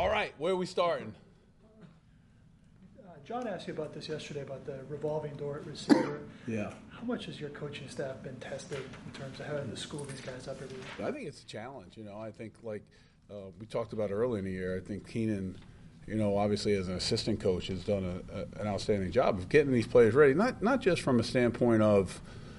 All right, where are we starting? John asked you about this yesterday, about the revolving door at receiver. Yeah. How much has your coaching staff been tested in terms of having to school these guys up every week? I think it's a challenge. I think like we talked about early in the year, I think Keenan, obviously as an assistant coach has done an outstanding job of getting these players ready, not just from a standpoint of,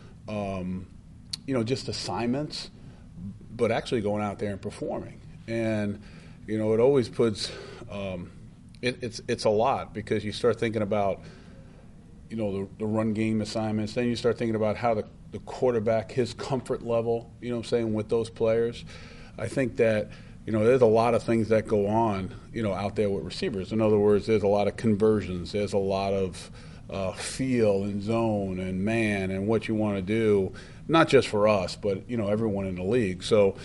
just assignments, but actually going out there and performing. And, it always puts it's a lot because you start thinking about, the run game assignments. Then you start thinking about how the quarterback, his comfort level, with those players. I think that, there's a lot of things that go on, out there with receivers. In other words, there's a lot of conversions. There's a lot of feel and zone and man and what you want to do, not just for us, but, everyone in the league. So,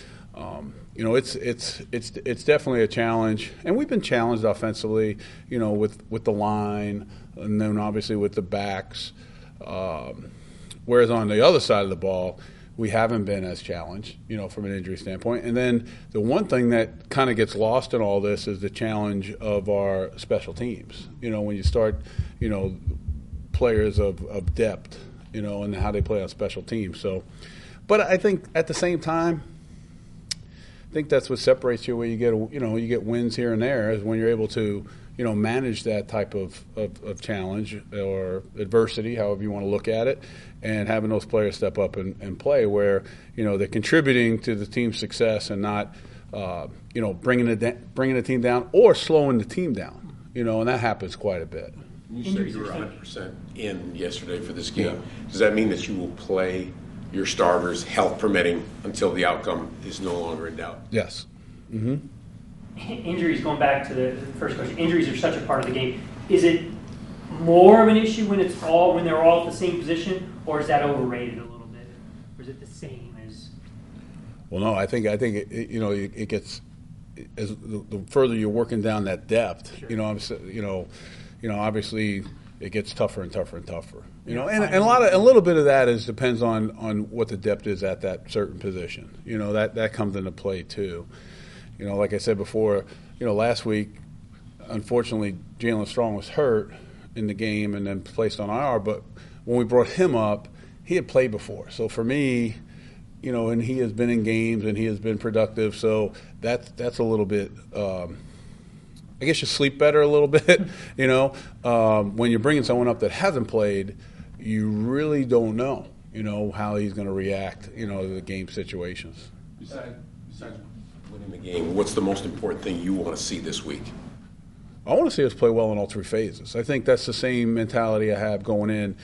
it's definitely a challenge, and we've been challenged offensively, with the line, and then obviously with the backs. Whereas on the other side of the ball, we haven't been as challenged, from an injury standpoint. And then the one thing that kind of gets lost in all this is the challenge of our special teams. When you start, players of depth, and how they play on special teams. So, but I think at the same time, I think that's what separates you. Where you get wins here and there is when you're able to, manage that type of challenge or adversity, however you want to look at it, and having those players step up and play where, they're contributing to the team's success and not, bringing the team down or slowing the team down, and that happens quite a bit. You said you were 100% in yesterday for this game. Yeah. Does that mean that you will play your starters, health permitting, until the outcome is no longer in doubt? Yes. Mm-hmm. Injuries, going back to the first question, injuries are such a part of the game. Is it more of an issue when they're all at the same position, or is that overrated a little bit? Or is it the same as? Well, no, I think it gets as the further you're working down that depth. Sure. Obviously it gets tougher and tougher and tougher. And a little bit of that depends on what the depth is at that certain position. That comes into play too. Like I said before, last week, unfortunately, Jalen Strong was hurt in the game and then placed on IR. But when we brought him up, he had played before. So for me, and he has been in games and he has been productive. So that's a little bit. I guess you sleep better a little bit. When you're bringing someone up that hasn't played, you really don't know. How he's going to react. To the game situations. Besides winning the game, what's the most important thing you want to see this week? I want to see us play well in all three phases. I think that's the same mentality I have going in,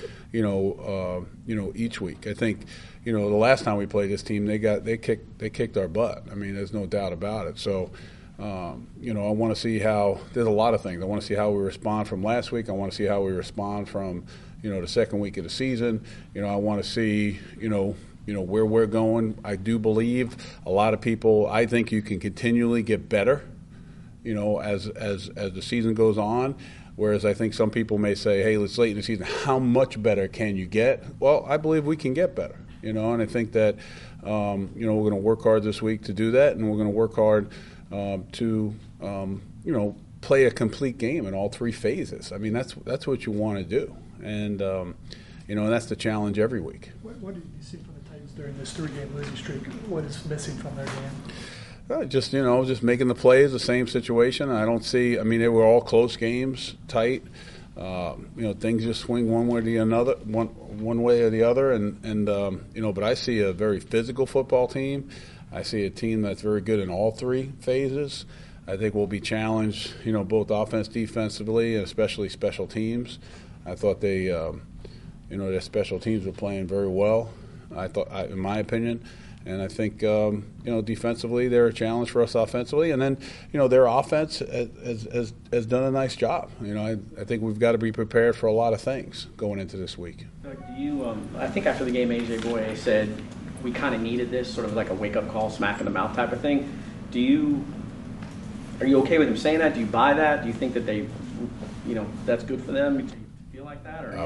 each week. I think, the last time we played this team, they kicked our butt. I mean, there's no doubt about it. So, I want to see how – there's a lot of things. I want to see how we respond from last week. I want to see how we respond from, the second week of the season. I want to see, where we're going. I do believe a lot of people – I think you can continually get better, as the season goes on. Whereas I think some people may say, hey, it's late in the season. How much better can you get? Well, I believe we can get better, and I think that, we're going to work hard this week to do that, and we're going to work hard to play a complete game in all three phases. I mean, that's what you want to do, and and that's the challenge every week. What did you see from the Titans during this 3-game losing streak? What is missing from their game? Just making the plays, the same situation. I don't see. I mean, they were all close games, tight. Things just swing one way or the other, one way or the other, and But I see a very physical football team. I see a team that's very good in all three phases. I think we'll be challenged, both offense, defensively, and especially special teams. I thought their special teams were playing very well. In my opinion. And I think, defensively, they're a challenge for us offensively. And then, their offense has done a nice job. I think we've got to be prepared for a lot of things going into this week. Doug, I think after the game, A.J. Boye said we kind of needed this, sort of like a wake-up call, smack in the mouth type of thing. Are you okay with him saying that? Do you buy that? Do you think that that's good for them? Do you feel like that? Or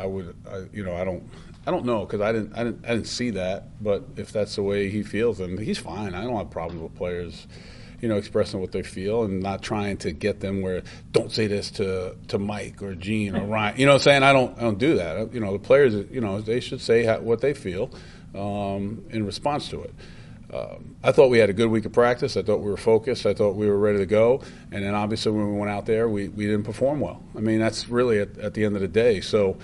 I don't know because I didn't see that. But if that's the way he feels, then he's fine. I don't have problems with players, expressing what they feel and not trying to get them where don't say this to Mike or Gene or Ryan. You know what I'm saying? I don't do that. The players, they should say what they feel in response to it. I thought we had a good week of practice. I thought we were focused. I thought we were ready to go. And then obviously when we went out there, we didn't perform well. I mean, that's really at the end of the day. So,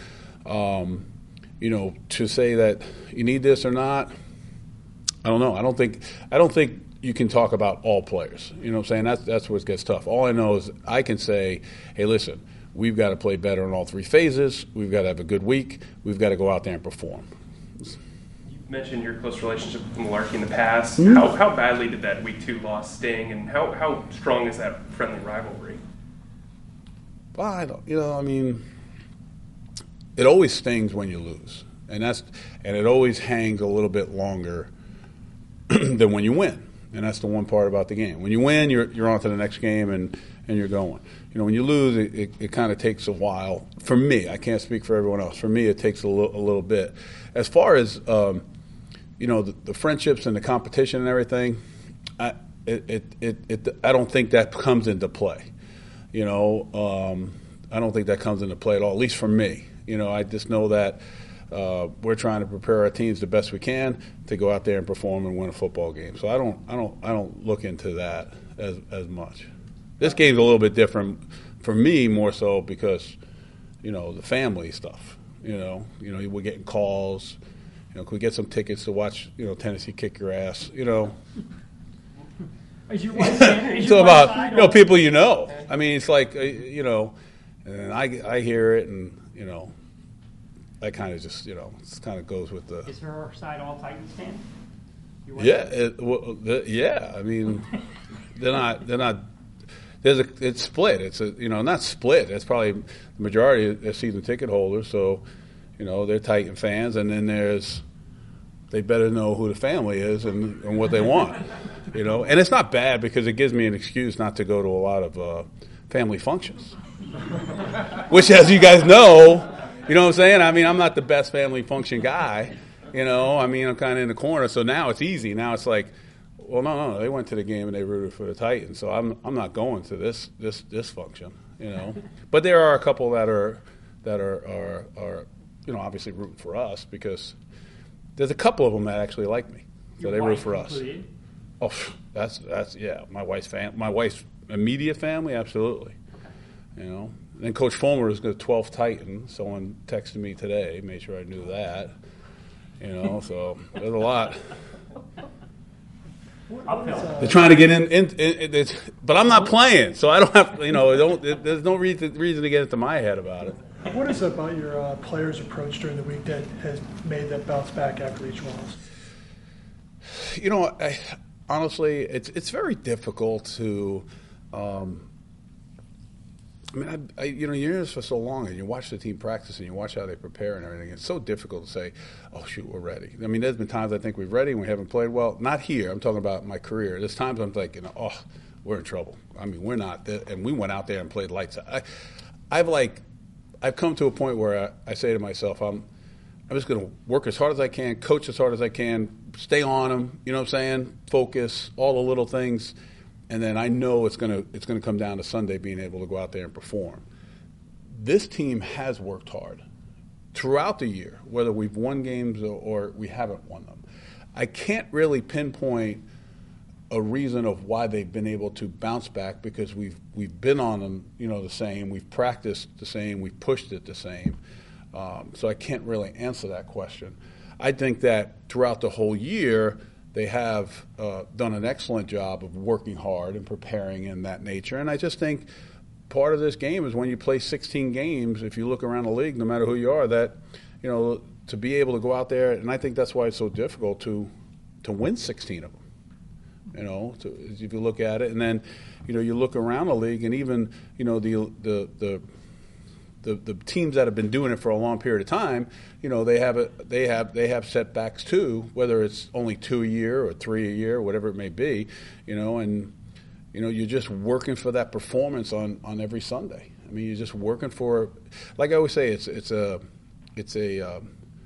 to say that you need this or not, I don't know. I don't think you can talk about all players. You know what I'm saying? That's where it gets tough. All I know is I can say, hey, listen, we've got to play better in all three phases. We've got to have a good week. We've got to go out there and perform. Mentioned your close relationship with Malarkey in the past. Mm-hmm. How badly did that week 2 loss sting, and how strong is that friendly rivalry? Well, I don't. It always stings when you lose, and it always hangs a little bit longer than when you win, and that's the one part about the game. When you win, you're on to the next game and you're going. When you lose, it kind of takes a while. For me, I can't speak for everyone else. For me, it takes a little bit. As far as the friendships and the competition and everything, I don't think that comes into play. I don't think that comes into play at all. At least for me. I just know that we're trying to prepare our teams the best we can to go out there and perform and win a football game. So I don't look into that as much. This game's a little bit different for me, more so because the family stuff. We're getting calls. Can we get some tickets to watch, Tennessee kick your ass? Is your wife It's all about, people I mean, it's like, and I hear it and, that kind of just, it kind of goes with the. Is her side all Titans fan? Yeah. Yeah. I mean, they're not. It's split. It's not split. It's probably the majority of season ticket holders. So, they're Titan fans, and then they better know who the family is and what they want, And it's not bad because it gives me an excuse not to go to a lot of family functions, which, as you guys know, you know what I'm saying? I mean, I'm not the best family function guy, I mean, I'm kind of in the corner. So now it's easy. Now it's like, well, no, they went to the game and they rooted for the Titans, so I'm not going to this function, But there are a couple that are obviously rooting for us because there's a couple of them that actually like me, so they root for us. Included? Oh, that's yeah. My wife's immediate family, absolutely. Then Coach Fulmer is the 12th Titan. Someone texted me today, made sure I knew that. So there's a lot. They're trying to get in but I'm not playing, so I don't have. There's no reason to get into my head about it. What is it about your players' approach during the week that has made them bounce back after each loss? Honestly, it's very difficult to. You're in this for so long, and you watch the team practice, and you watch how they prepare and everything. It's so difficult to say, "Oh, shoot, we're ready." I mean, there's been times I think we're ready and we haven't played well. Not here. I'm talking about my career. There's times I'm thinking, "Oh, we're in trouble." I mean, we're not. And we went out there and played lights out. I've come to a point where I say to myself, I'm just going to work as hard as I can, coach as hard as I can, stay on them. You know what I'm saying? Focus, all the little things. And then I know it's going to come down to Sunday being able to go out there and perform. This team has worked hard throughout the year, whether we've won games or we haven't won them. I can't really pinpoint a reason of why they've been able to bounce back because we've been on them, the same. We've practiced the same. We've pushed it the same. So I can't really answer that question. I think that throughout the whole year, they have done an excellent job of working hard and preparing in that nature. And I just think part of this game is when you play 16 games, if you look around the league, no matter who you are, that, to be able to go out there, and I think that's why it's so difficult to win 16 of them. If you look at it, and then, you look around the league, and even, the teams that have been doing it for a long period of time, they have setbacks too, whether it's only 2 a year or 3 a year, whatever it may be, and you're just working for that performance on every Sunday. I mean, you're just working for, like I always say, it's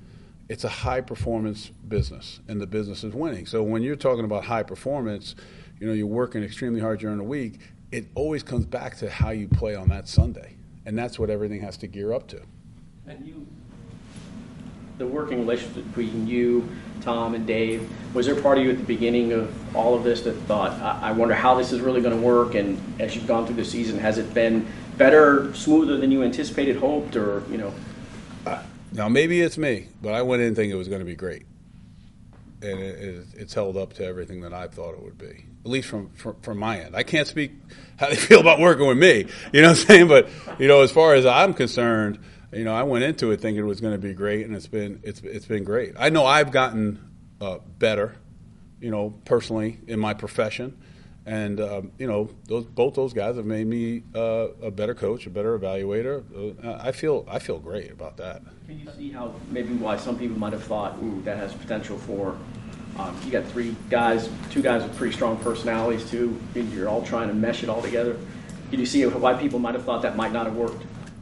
a high performance business, and the business is winning. So when you're talking about high performance, you're working extremely hard during the week. It always comes back to how you play on that Sunday, and that's what everything has to gear up to. And the working relationship between you, Tom, and Dave, was there part of you at the beginning of all of this that thought, I wonder how this is really going to work? And as you've gone through the season, has it been better, smoother than you anticipated, hoped, or, Now, maybe it's me, but I went in thinking it was going to be great. And it's held up to everything that I thought it would be, at least from my end. I can't speak how they feel about working with me, you know what I'm saying? But, as far as I'm concerned, I went into it thinking it was going to be great, and it's been great. I know I've gotten better, personally in my profession. And, both those guys have made me a better coach, a better evaluator. I feel great about that. Can you see how maybe why some people might have thought, that has potential for, you got two guys with pretty strong personalities too, and you're all trying to mesh it all together. Can you see why people might have thought that might not have worked?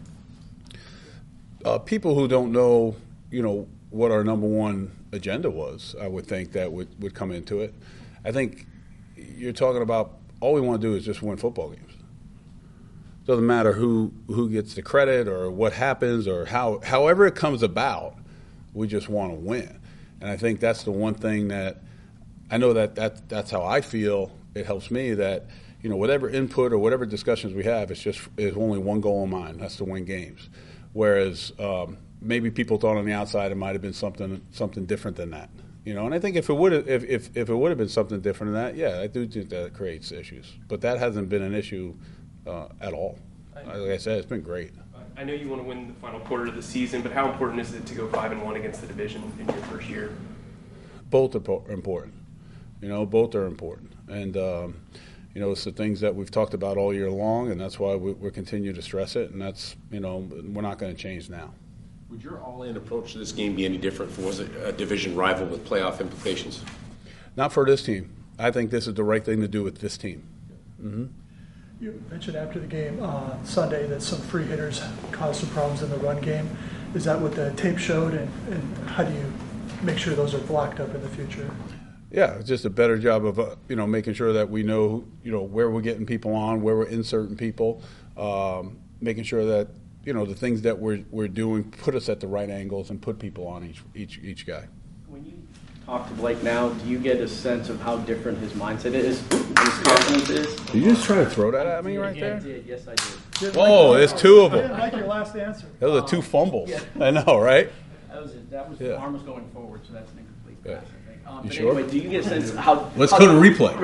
People who don't know, what our number one agenda was, I would think that would come into it. I think you're talking about all we want to do is just win football games. Doesn't matter who gets the credit or what happens or however it comes about, we just want to win. And I think that's the one thing that I know that's how I feel. It helps me that, whatever input or whatever discussions we have, it's only one goal in mind. That's to win games. Whereas maybe people thought on the outside it might have been something different than that. And I think if it would have been something different than that, yeah, I do think that creates issues. But that hasn't been an issue at all. Like I said, it's been great. I know you want to win the final quarter of the season, but how important is it to go 5-1 against the division in your first year? Both are important. Both are important. And, it's the things that we've talked about all year long, and that's why we're continuing to stress it, and that's, we're not going to change now. Would your all-in approach to this game be any different if it was a division rival with playoff implications? Not for this team. I think this is the right thing to do with this team. Mm-hmm. You mentioned after the game on Sunday that some free hitters caused some problems in the run game. Is that what the tape showed, and how do you make sure those are blocked up in the future? Yeah, it's just a better job of making sure that we know where we're getting people on, where we're inserting people, making sure that the things that we're doing put us at the right angles and put people on each guy. When you talk to Blake now, do you get a sense of how different his mindset is, his confidence is? Did you just try to throw that at me right there? I did. Yes, I did. Whoa, there's two of I didn't them. like your last answer. Those are two fumbles. I know, right? That was Yeah. the arm was going forward, so that's an incomplete pass, I think. You But sure? anyway, do you get a sense of how... Let's go to replay.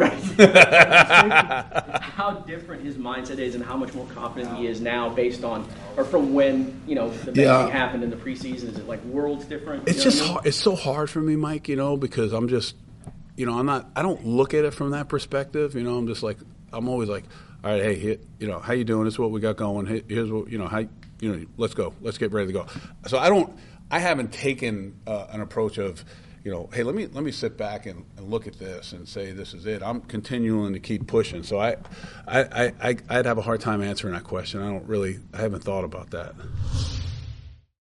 How different his mindset is and how much more confident he is now based on, or from when, the benching happened in the preseason? Is it like worlds different? It's just hard. It's so hard for me, Mike, because I'm just, I don't look at it from that perspective. I'm just like, I'm always like, all right, hey, how you doing? This is what we got going. Hey, here's what, let's go. Let's get ready to go. So I haven't taken an approach of, hey, let me sit back and look at this and say this is it. I'm continuing to keep pushing. So I'd have a hard time answering that question. I haven't thought about that.